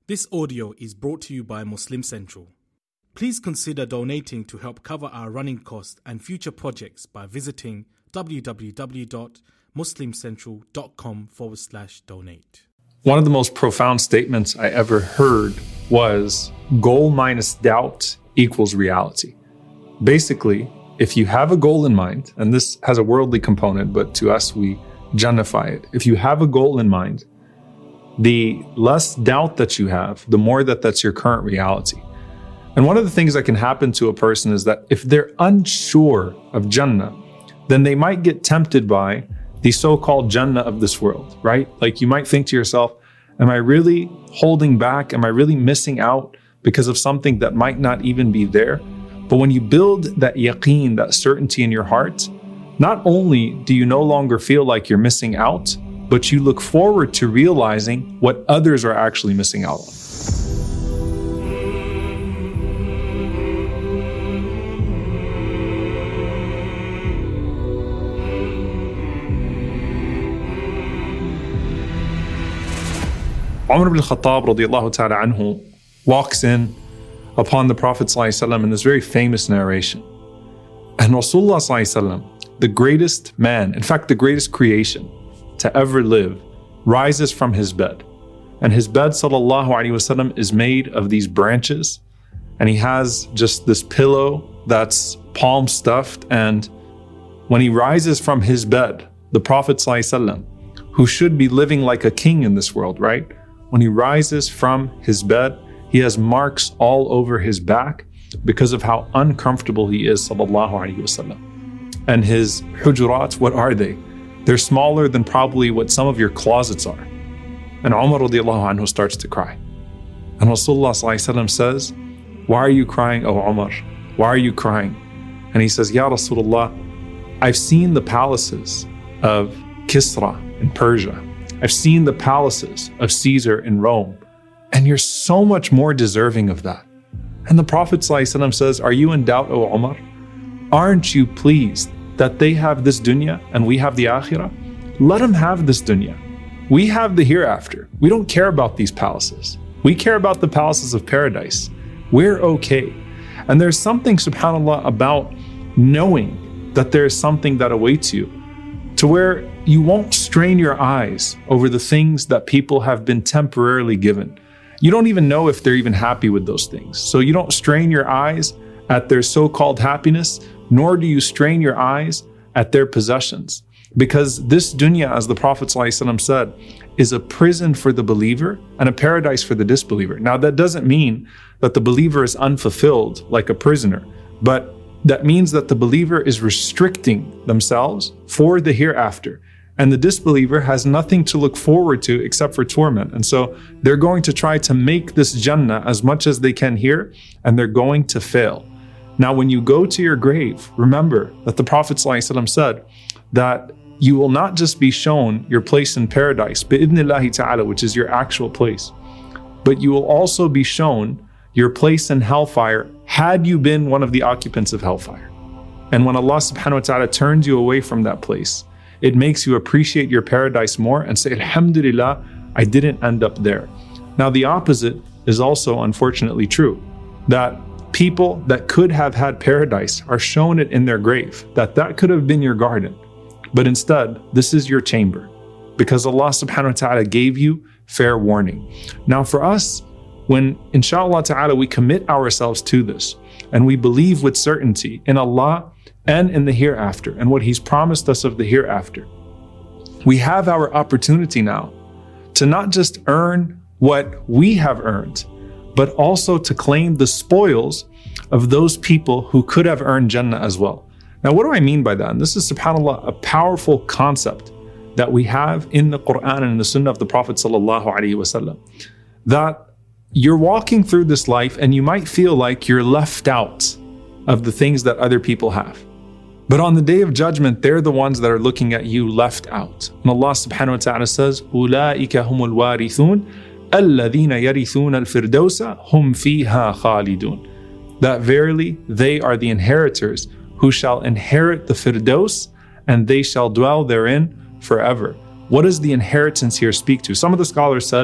This audio is brought to you by Muslim Central. Please consider donating to help cover our running costs and future projects by visiting www.muslimcentral.com/donate. One of the most profound statements I ever heard was goal minus doubt equals reality. Basically, if you have a goal in mind, and this has a worldly component, but to us we Jannify it. If you have a goal in mind, the less doubt that you have, the more that's your current reality. And one of the things that can happen to a person is that if they're unsure of Jannah, then they might get tempted by the so-called Jannah of this world, right? Like you might think to yourself, am I really holding back? Am I really missing out because of something that might not even be there? But when you build that yaqeen, that certainty in your heart, not only do you no longer feel like you're missing out, but you look forward to realizing what others are actually missing out on. Umar ibn al-Khattab radiallahu ta'ala anhu walks in upon the Prophet ﷺ in this very famous narration. And Rasulullah ﷺ, the greatest man, in fact the greatest creation to ever live, rises from his bed. And his bed, sallallahu alaihi wasallam, is made of these branches. And he has just this pillow that's palm stuffed. And when he rises from his bed, the Prophet sallallahu alaihi wasallam, who should be living like a king in this world, right? When he rises from his bed, he has marks all over his back because of how uncomfortable he is, sallallahu alaihi wasallam. And his hujurat, what are they? They're smaller than probably what some of your closets are. And Umar radiallahu anhu starts to cry. And Rasulullah sallallahu alaihi wasallam says, why are you crying, O Umar? Why are you crying? And he says, Ya Rasulullah, I've seen the palaces of Kisra in Persia. I've seen the palaces of Caesar in Rome. And you're so much more deserving of that. And the Prophet sallallahu alaihi wasallam says, are you in doubt, O Umar? Aren't you pleased that they have this dunya and we have the akhirah? Let them have this dunya. We have the hereafter. We don't care about these palaces. We care about the palaces of paradise. We're okay. And there's something, subhanAllah, about knowing that there's something that awaits you to where you won't strain your eyes over the things that people have been temporarily given. You don't even know if they're even happy with those things. So you don't strain your eyes at their so-called happiness, nor do you strain your eyes at their possessions. Because this dunya, as the Prophet ﷺ said, is a prison for the believer and a paradise for the disbeliever. Now that doesn't mean that the believer is unfulfilled like a prisoner, but that means that the believer is restricting themselves for the hereafter. And the disbeliever has nothing to look forward to except for torment. And so they're going to try to make this Jannah as much as they can here, and they're going to fail. Now, when you go to your grave, remember that the Prophet ﷺ said that you will not just be shown your place in paradise, bi'idhnillahi ta'ala, which is your actual place, but you will also be shown your place in hellfire had you been one of the occupants of hellfire. And when Allah subhanahu wa ta'ala turns you away from that place, it makes you appreciate your paradise more and say, Alhamdulillah, I didn't end up there. Now, the opposite is also unfortunately true, that people that could have had paradise are shown it in their grave, that could have been your garden. But instead, this is your chamber because Allah subhanahu wa ta'ala gave you fair warning. Now for us, when inshallah ta'ala we commit ourselves to this and we believe with certainty in Allah and in the hereafter and what He's promised us of the hereafter, we have our opportunity now to not just earn what we have earned, but also to claim the spoils of those people who could have earned Jannah as well. Now, what do I mean by that? And this is, subhanAllah, a powerful concept that we have in the Quran and in the Sunnah of the Prophet sallallahu alaihi wasallam. That you're walking through this life and you might feel like you're left out of the things that other people have. But on the Day of Judgment, they're the ones that are looking at you left out. And Allah subhanahu wa ta'ala says, أُولَٰئِكَ هُمُ الْوَارِثُونَ الَّذِينَ يَرِثُونَ الْفِرْدَوْسَ هُمْ فِيهَا خَالِدُونَ. That verily they are the inheritors who shall inherit the Firdaus and they shall dwell therein forever. What does the inheritance here speak to? Some of the scholars said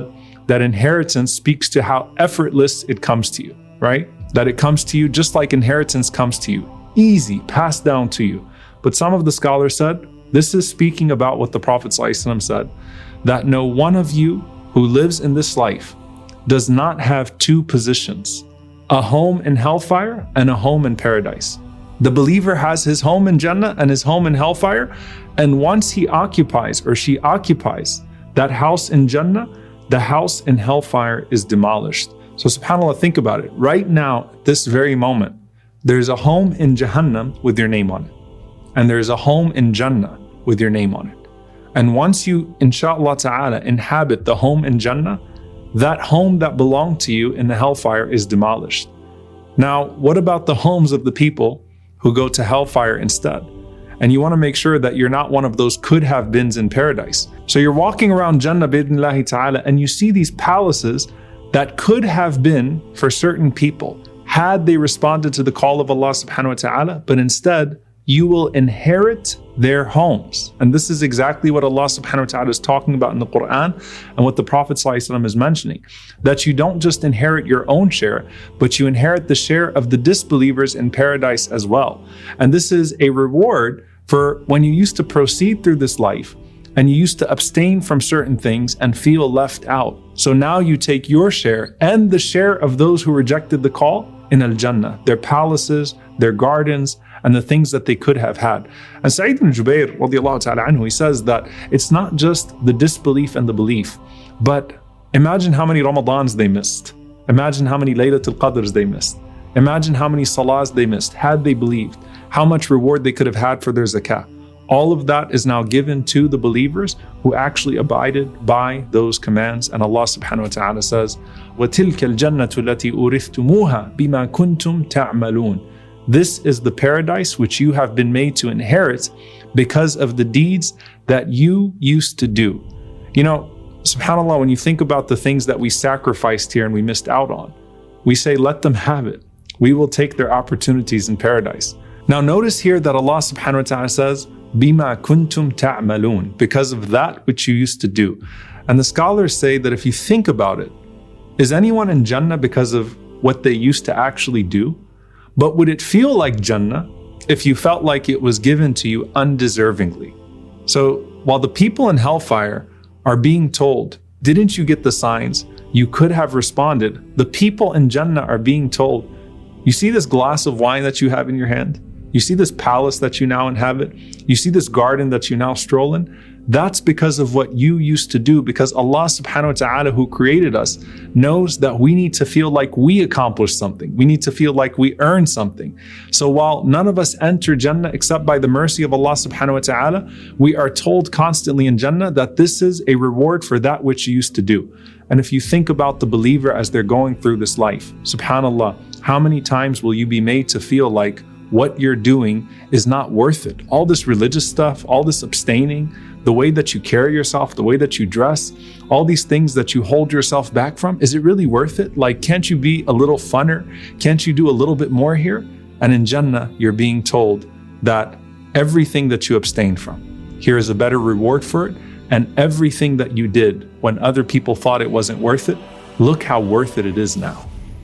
that inheritance speaks to how effortless it comes to you, right? That it comes to you just like inheritance comes to you, easy, passed down to you. But some of the scholars said, this is speaking about what the Prophet ﷺ said, that no one of you who lives in this life does not have two positions, a home in hellfire and a home in paradise. The believer has his home in Jannah and his home in hellfire, and once he occupies or she occupies that house in Jannah, the house in hellfire is demolished. So subhanAllah, think about it. Right now, at this very moment, there's a home in Jahannam with your name on it. And there's a home in Jannah with your name on it. And once you, inshaAllah ta'ala, inhabit the home in Jannah, that home that belonged to you in the hellfire is demolished. Now, what about the homes of the people who go to hellfire instead? And you want to make sure that you're not one of those could have beens in paradise. So you're walking around Jannah bi'idhnillahi ta'ala and you see these palaces that could have been for certain people had they responded to the call of Allah subhanahu wa ta'ala, but instead you will inherit their homes. And this is exactly what Allah subhanahu wa ta'ala is talking about in the Quran and what the Prophet ﷺ is mentioning. That you don't just inherit your own share, but you inherit the share of the disbelievers in paradise as well. And this is a reward for when you used to proceed through this life and you used to abstain from certain things and feel left out. So now you take your share and the share of those who rejected the call in Al-Jannah, their palaces, their gardens, and the things that they could have had. And Sa'id ibn Jubair, radiallahu ta'ala anhu, he says that it's not just the disbelief and the belief, but imagine how many Ramadans they missed. Imagine how many Laylatul Qadrs they missed. Imagine how many salahs they missed had they believed, how much reward they could have had for their zakah. All of that is now given to the believers who actually abided by those commands. And Allah subhanahu wa ta'ala says, وَتِلْكَ الْجَنَّةُ الَّتِي أُورِثْتُمُوهَا بِمَا كُنْتُمْ تَعْمَلُونَ. This is the paradise which you have been made to inherit because of the deeds that you used to do. You know, subhanAllah, when you think about the things that we sacrificed here and we missed out on, we say, let them have it. We will take their opportunities in paradise. Now notice here that Allah subhanahu wa ta'ala says, Bima kuntum ta'malun, because of that which you used to do. And the scholars say that if you think about it, is anyone in Jannah because of what they used to actually do? But would it feel like Jannah if you felt like it was given to you undeservingly? So while the people in hellfire are being told, didn't you get the signs? You could have responded. The people in Jannah are being told, you see this glass of wine that you have in your hand? You see this palace that you now inhabit? You see this garden that you now stroll in? That's because of what you used to do, because Allah subhanahu wa ta'ala, who created us, knows that we need to feel like we accomplished something. We need to feel like we earned something. So while none of us enter Jannah except by the mercy of Allah subhanahu wa ta'ala, we are told constantly in Jannah that this is a reward for that which you used to do. And if you think about the believer as they're going through this life, subhanAllah, how many times will you be made to feel like what you're doing is not worth it? All this religious stuff, all this abstaining, the way that you carry yourself, the way that you dress, all these things that you hold yourself back from, is it really worth it? Like, can't you be a little funner? Can't you do a little bit more here? And in Jannah, you're being told that everything that you abstained from, here is a better reward for it. And everything that you did when other people thought it wasn't worth it, look how worth it is now.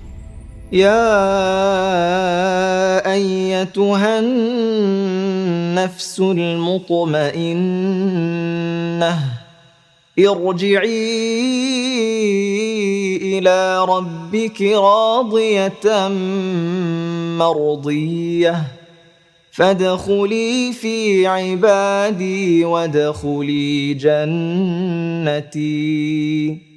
يا أيتها النفس المطمئنة ارجعي إلى ربك راضية مرضية فادخلي في عبادي وادخلي جنتي